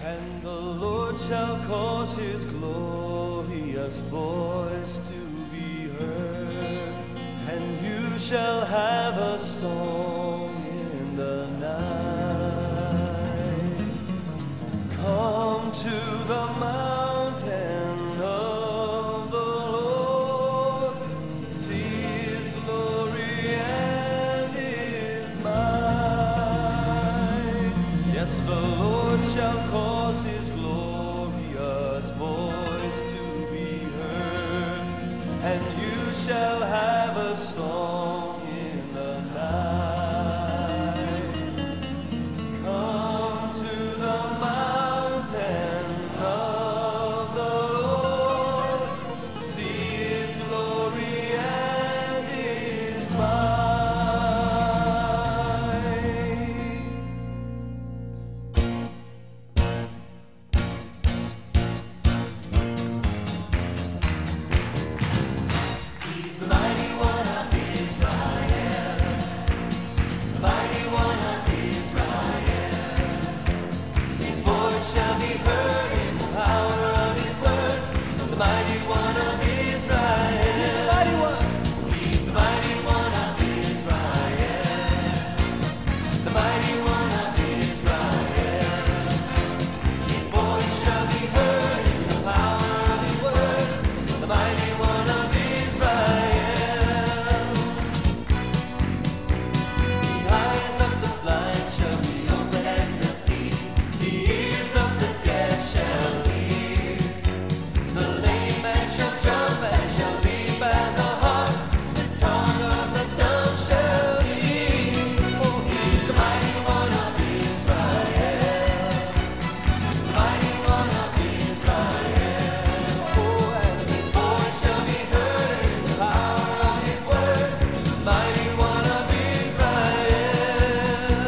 And the Lord shall cause his glorious voice to be heard, and you shall have a song in the night. Come to the mountain of the Lord, see his glory and his might. Yes, the Lord shall cause his glorious voice to be heard, and you shall have a song in the night. Come to the mountain of the Lord, see his glory and his might. He's the mighty one of Israel, the mighty one of Israel. His voice shall be heard in the power of his word, the mighty one of Israel. He's the mighty one of Israel, the mighty one of Israel. His voice shall be heard in the power of his word, the mighty one of Israel. The eyes of the blind shall be opened and they'll see, the ears of the deaf shall hear, the lame man shall jump and shall leap as a hart, the tongue of the dumb shall sing. For he's the mighty one of Israel, the mighty one of Israel. Oh, and his voice shall be heard in the power of his word, the mighty one of Israel.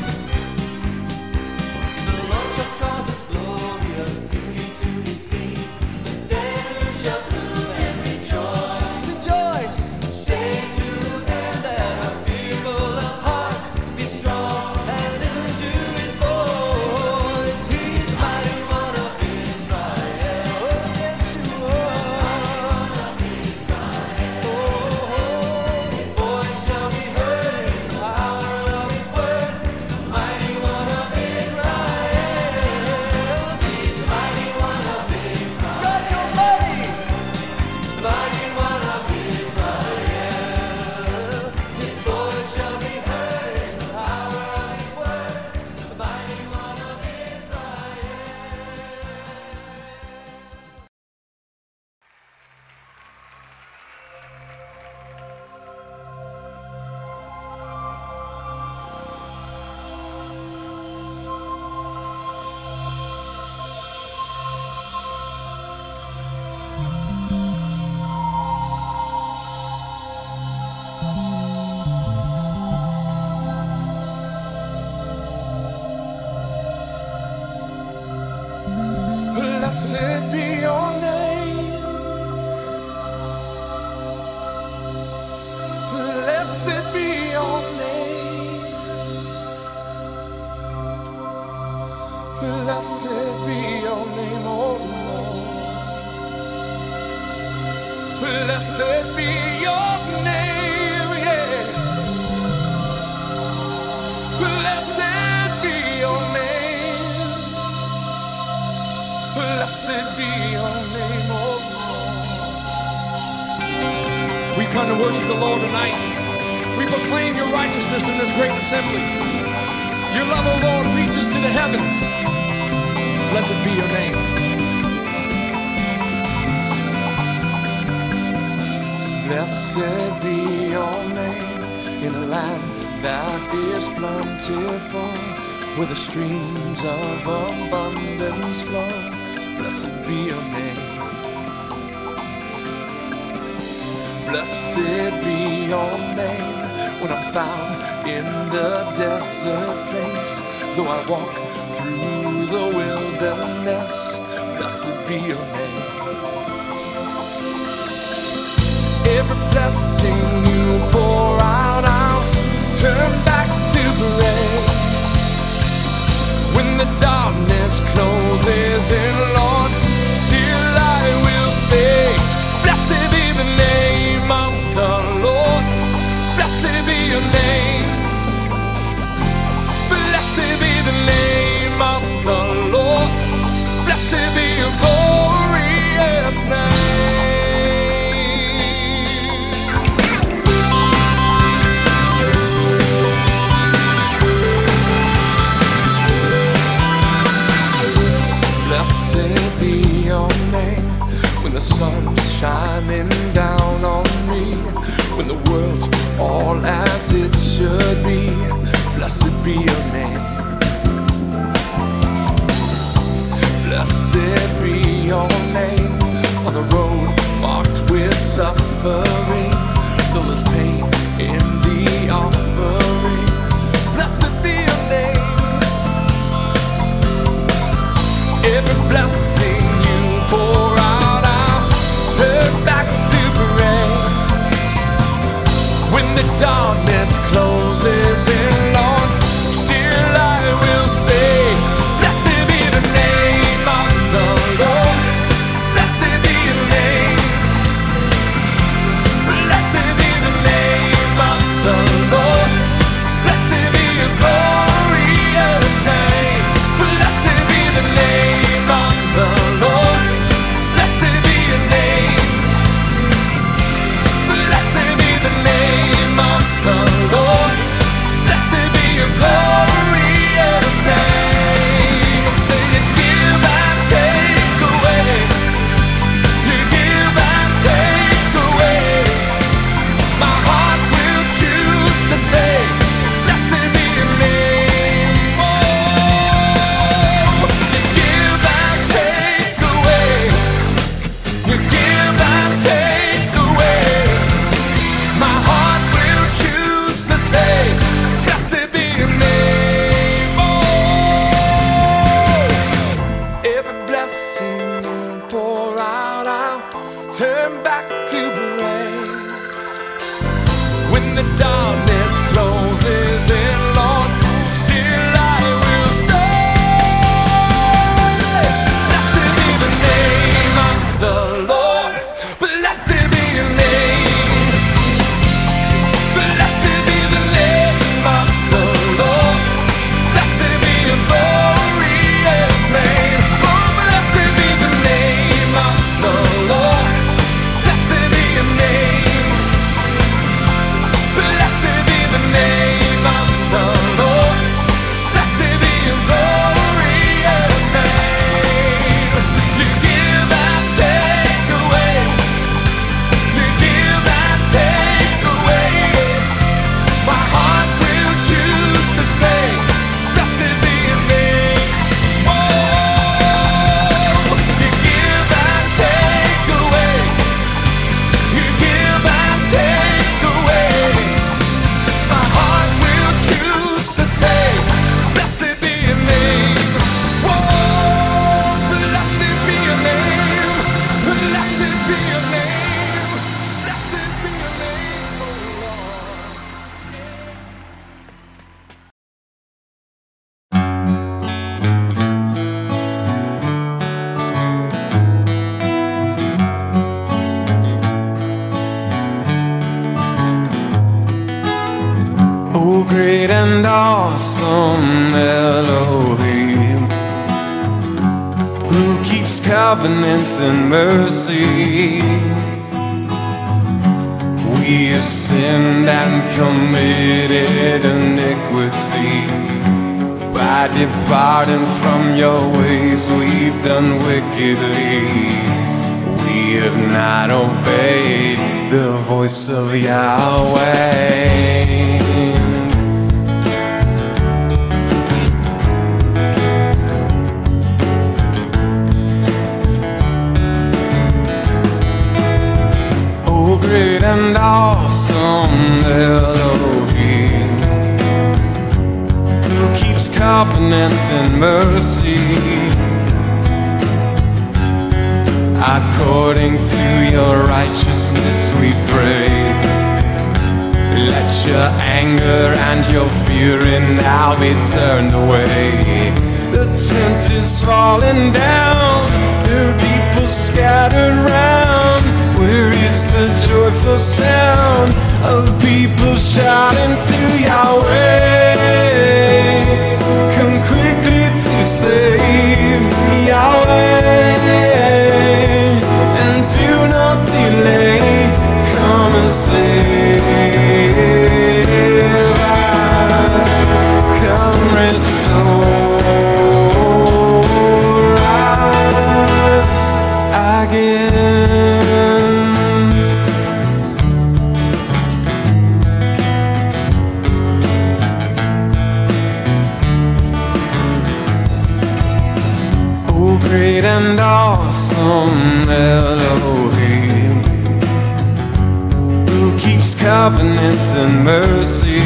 The Lord shall cause his glorious beauty to be seen. The desert shall bloom and rejoice. Rejoice! Say to them that are fearful of heart, be strong and listen to his voice. He's the mighty one of Israel. Oh, yes, you are. His voice shall be heard in the power of his word, the mighty one of Israel. He's the mighty one of Israel. God Almighty! The mighty one of Israel. His voice shall be heard in the power of his word, the mighty one of Israel. Blessed be your name. Blessed be your name. Blessed be your name, oh Lord. Blessed be your name, yeah. Blessed be your name. Blessed be your name, oh Lord. We come to worship the Lord tonight. We proclaim your righteousness in this great assembly. Your love, O Lord, reaches to the heavens. Blessed be your name. Blessed be your name in a land that is plentiful, where the streams of abundance flow. Blessed be your name. Blessed be your name when I'm found in the desert place. Though I walk through the wilderness, blessed be your name. Every blessing you pour out, I'll turn back to praise. When the darkness closes and Lord, still I will say, blessed be the name of the Lord. Blessed be your name. Blessed be the name of the Lord. Blessed be your glorious name. Blessed be your name when the sun's shining down on me, when the world's all as it should be. Blessed be your name. Blessed be your name on the road marked with suffering, though there's pain in the offering. Blessed be your name. Every blessing you pour out, I'll turn back to praise. When the darkness closes in, Lord, still I will say, blessed be the name of the Lord. Blessed be your name. Blessed be the name of the Lord. Blessed be your glorious name. Blessed be the name of the Lord. Blessed be your name. Blessed be the name of the Lord. Blessed be your glorious name. Say you give and take away. You give and take away. My heart will choose to say, blessed be your name. Oh, you give and take away. You give and take away. My heart will choose to say, blessed be your name. Oh, every blessing you pour out, I'll turn back to praise. When the darkness closes in, Lord, still I will say, blessed be the name of the Lord. Blessed be your name. Blessed be the name of the Lord. Blessed be your glorious name. Oh, blessed be the name of the Lord. Blessed be your name. Blessed be the name of the Lord. Blessed be your glorious name. You give and take away. You give and take away. My heart will choose to say, blessed be your name. Oh, you give and take away. You give and take away. My heart will choose to say, blessed be your name. Oh, blessed be your name. Blessed be your name. Blessed be your name, oh Lord. Oh, great and awesome Elohim, who keeps covenant and mercy. We have sinned and committed iniquity. By departing from your ways, we've done wickedly. We have not obeyed the voice of Yahweh. Great and awesome Elohim, who keeps covenant and mercy. According to your righteousness we pray, let your anger and your fury now be turned away. The tent is falling down. There are people scattered round. Where is the joyful sound of people shouting to Yahweh? Come quickly to save Yahweh, and do not delay. Come and save us. Come restore us again. Oh, great and awesome Elohim, who keeps covenant and mercy.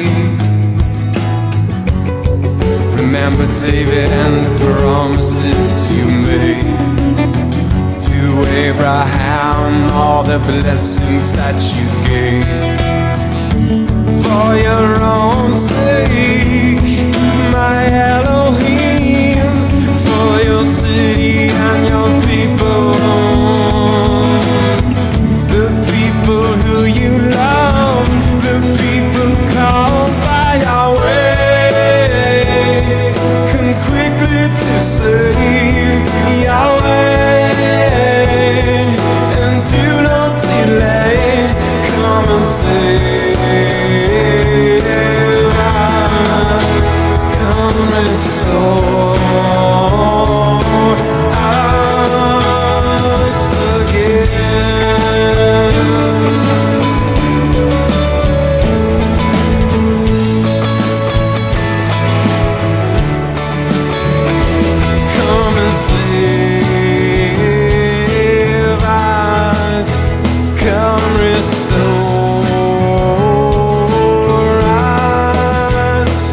Remember David and the promises you made to Abraham, all the blessings that you gave. For your own sake, my Elohim, for your city and your people, the people who you love, the people called by Yahweh. Come quickly to save Yahweh, and do not delay. Come and save us. Come restore us again. Come and save us. Come restore us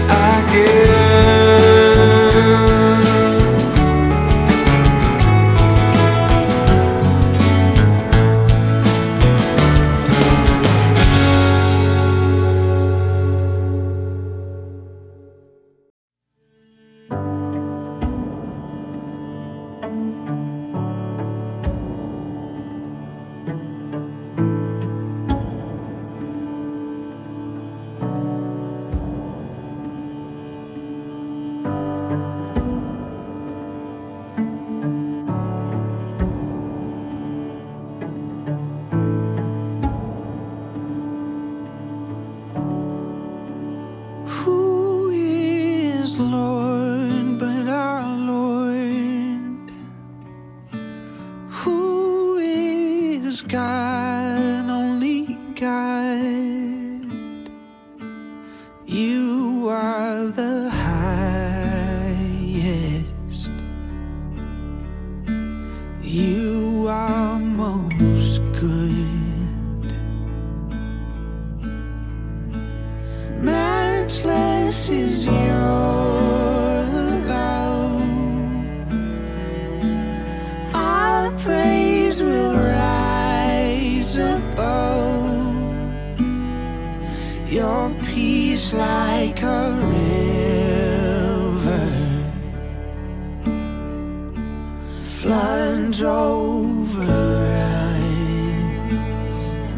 Who is Lord but our Lord? Who is God, only God? You are the highest. You are most good. Matchless is your love. Our praise will rise above. Your peace like a river floods over us.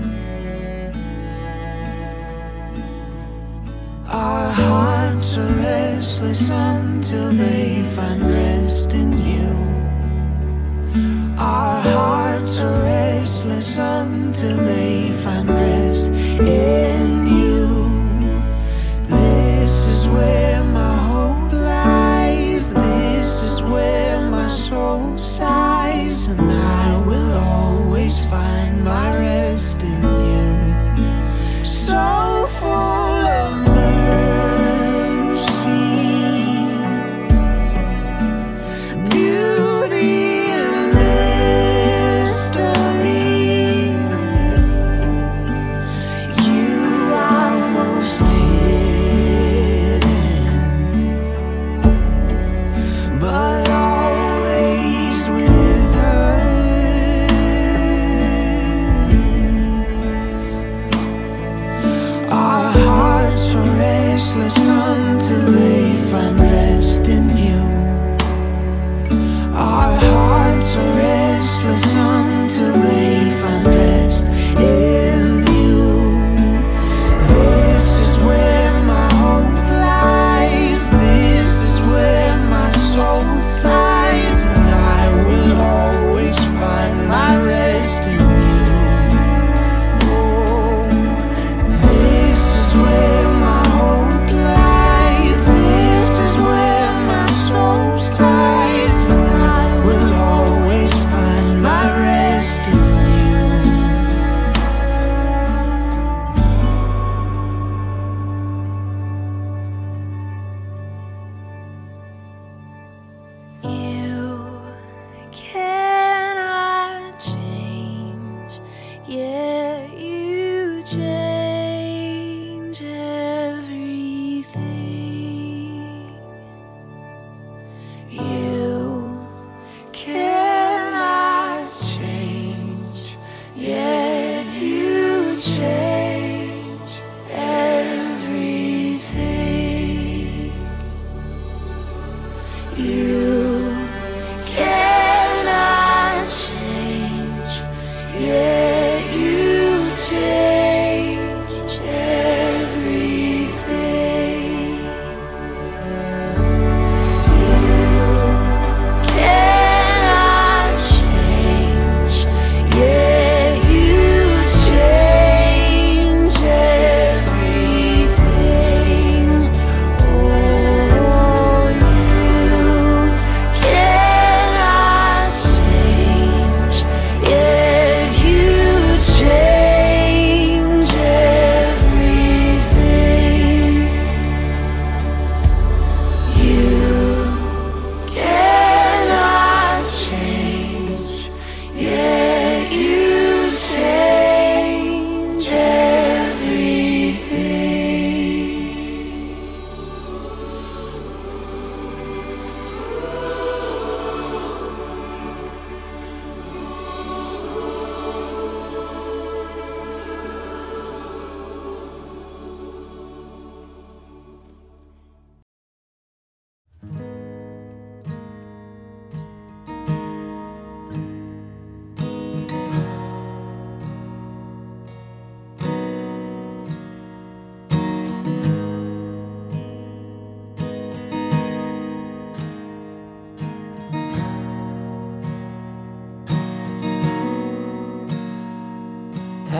Our hearts are restless until they find rest in you. Our hearts are restless until they find rest in you. This is where my hope lies. This is where my soul sighs, and I will always find my rest in you. So full of mercy, beauty and mystery. You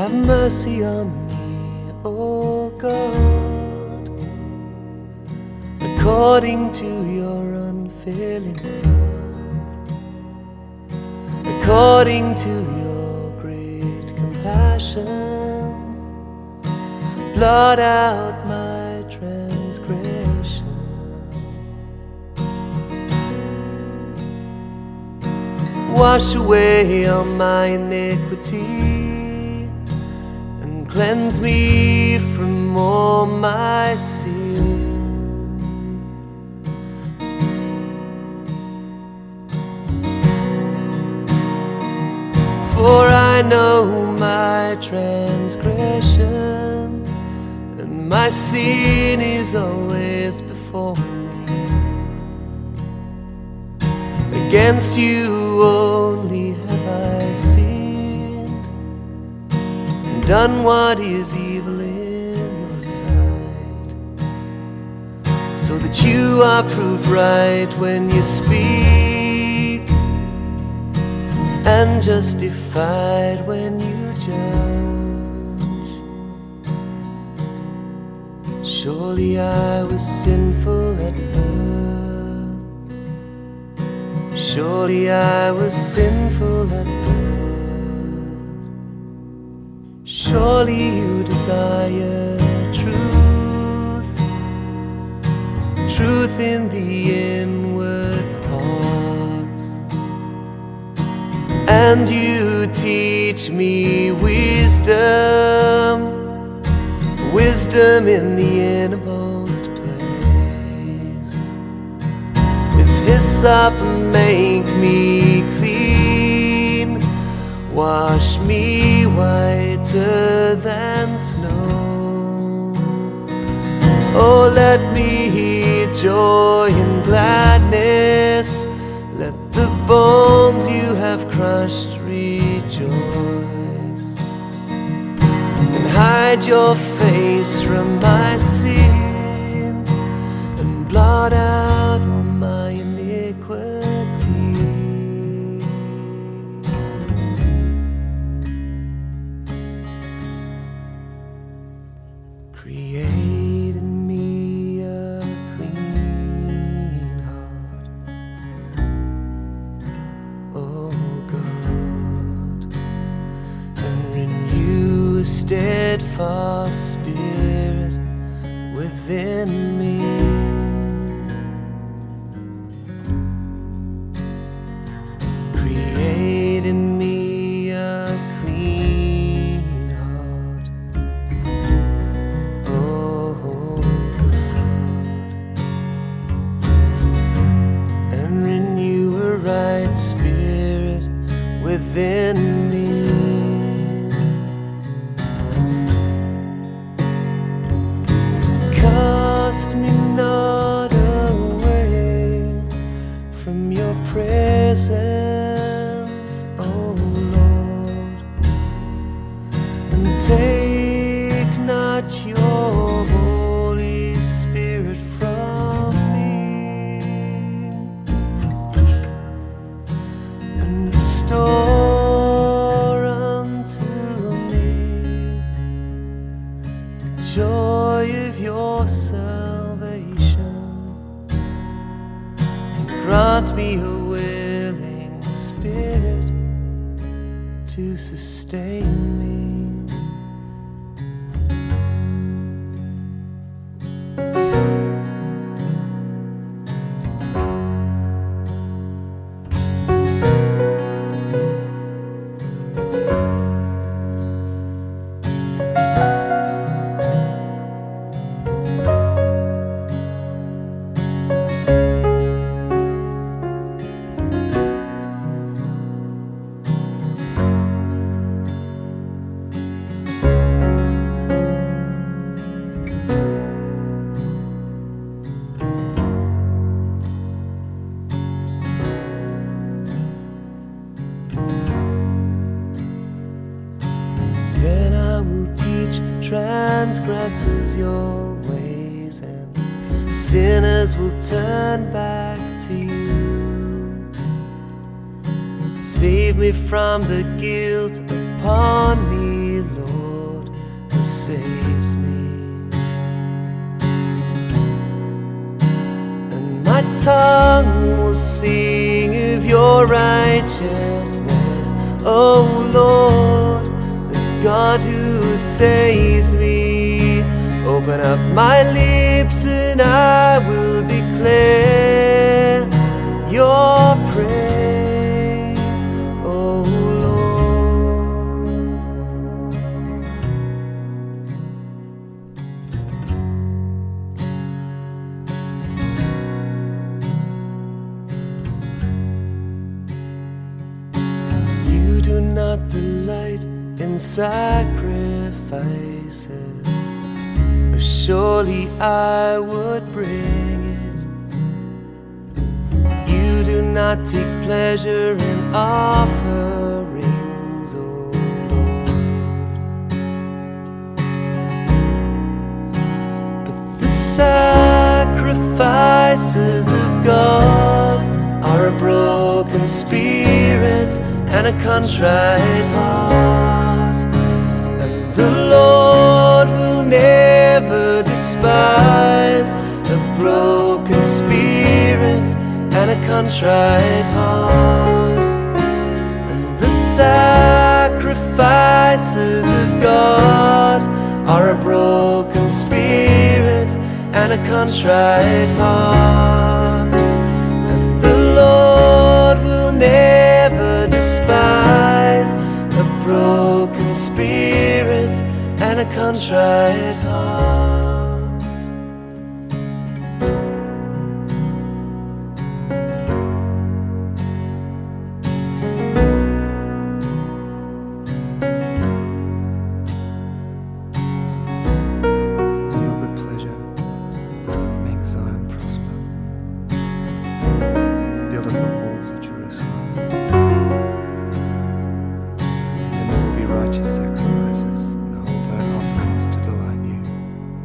have mercy on me, O God, according to your unfailing love, according to your great compassion, blot out my transgression. Wash away all my iniquity and cleanse me from all my sin. For I know my transgression, and my sin is always before me. Against you only have I sinned, and done what is evil in your sight, so that you are proved right when you speak, and justified when you judge. Surely I was sinful at birth, surely I was sinful at birth. Surely you desire truth, truth in the inward parts, and you teach me wisdom, wisdom in the innermost place. With hyssop make me clean, wash me whiter than snow. Oh, let me hear joy and gladness, let the bones you have crushed rejoice, and hide your face from my sin, and blot out all my iniquity. Create in me a clean heart, oh God, and renew a steadfast spirit within me. Create in me a clean heart, oh God, and renew a right spirit within me. Cast me not away from your presence, oh Lord, and take not your Holy Spirit from me, and restore unto me joy of your salvation, and grant me a willing spirit to sustain me. Then I will teach transgressors your ways, and sinners will turn back to you. Save me from the guilt upon me, Lord. saves me. And my tongue will sing of your righteousness, oh Lord, the God who saves me. Open up my lips and I will declare your praise, oh Lord. You do not delight in sacrifices, or surely I would bring it. You do not take pleasure in offerings, oh Lord. But the sacrifices of God are a broken spirit and a contrite heart, and the Lord will never despise a broken spirit and a contrite heart. And the sacrifices of God are a broken spirit and a contrite heart, and the Lord will never despise a broken spirit and a contrite heart. Your good pleasure make Zion prosper. Build up the walls of Jerusalem, and there will be righteous sacrifices and whole burnt offerings to delight you.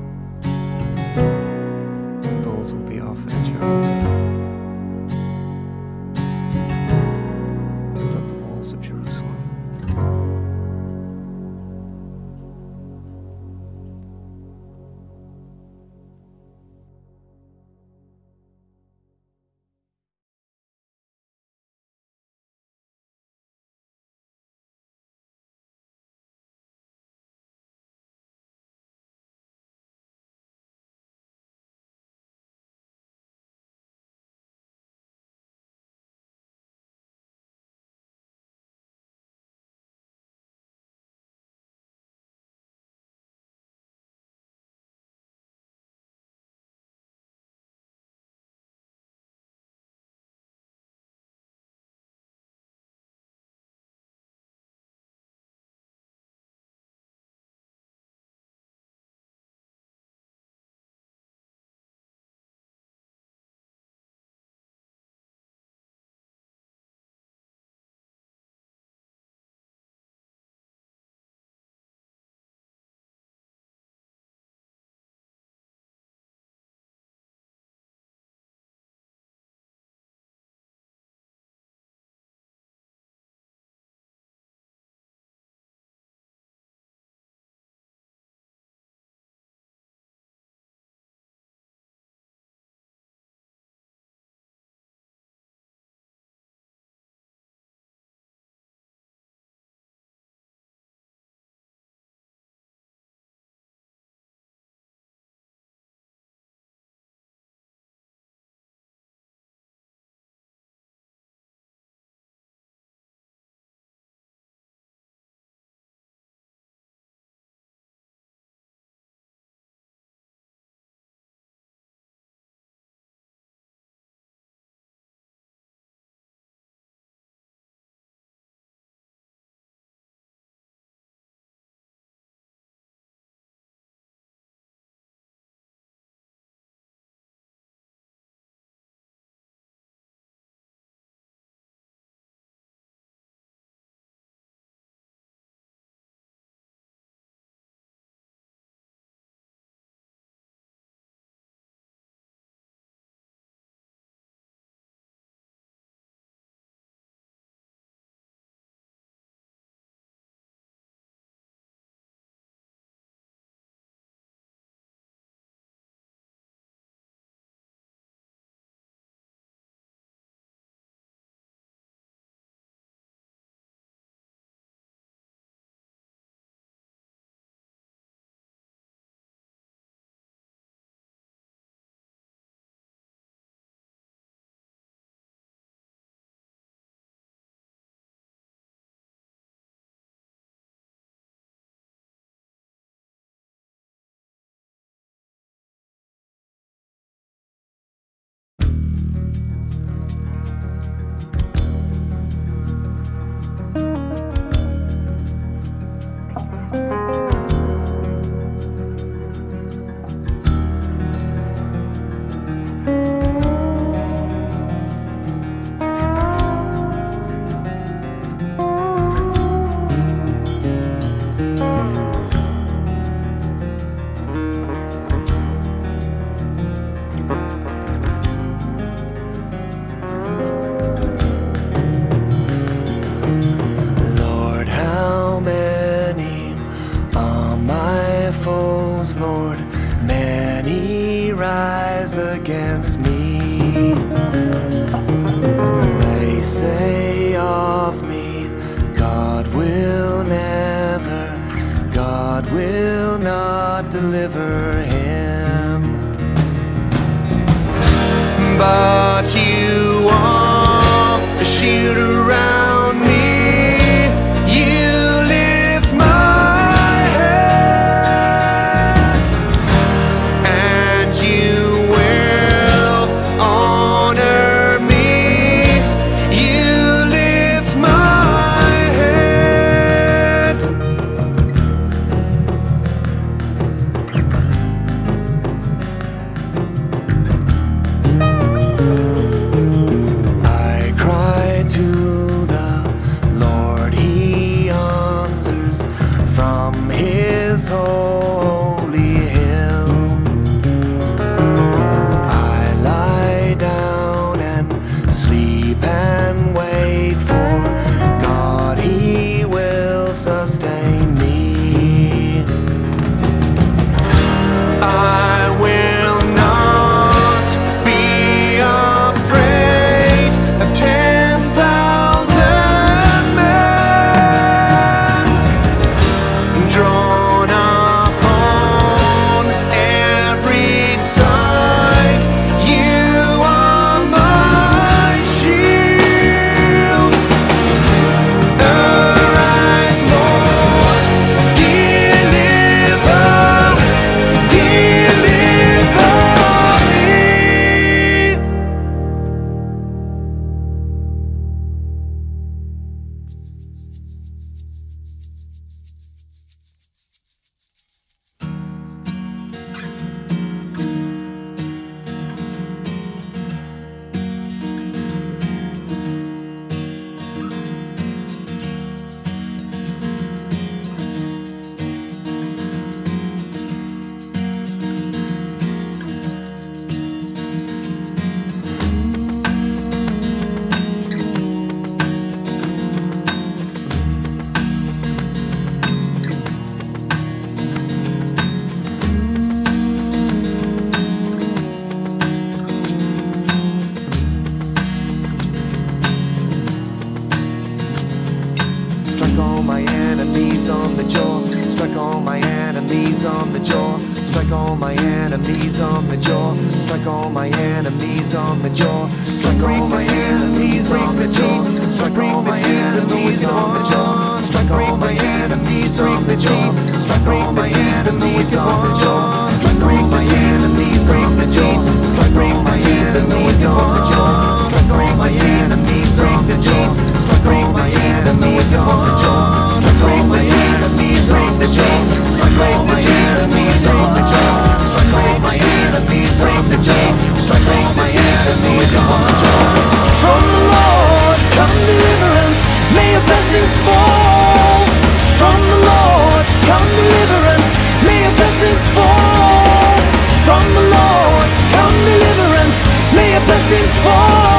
They say of me, God will not deliver him. But you are a shield around me. You lift my head, and you will honor me. You lift my head. I cry to the Lord, he answers from his holy hill. I lie down and sleep and wait for God, he will sustain me. I will not be afraid of 10,000 men drawn upon every side. You are my shield. Arise, Lord, deliver me. Strike all my enemies on the jaw. Strike all my enemies on the jaw. Strike all my enemies on the jaw. Strike all my enemies on the jaw. Strike all my enemies on the jaw. Strike all my enemies on the jaw. Strike all my enemies on the jaw. Strike all my enemies on the jaw. Strike all my enemies on the jaw. Strike all my enemies on the jaw. Strike all my enemies on the jaw. Strike all my enemies on the jaw. Strike all my enemies on the jaw. Strike all my enemies on the jaw. Strike all my enemies on the jaw. Strike all my enemies on the jaw. From the Lord come deliverance, may your blessings fall. From the Lord come deliverance, may your blessings fall. From the Lord come deliverance, may your blessings fall.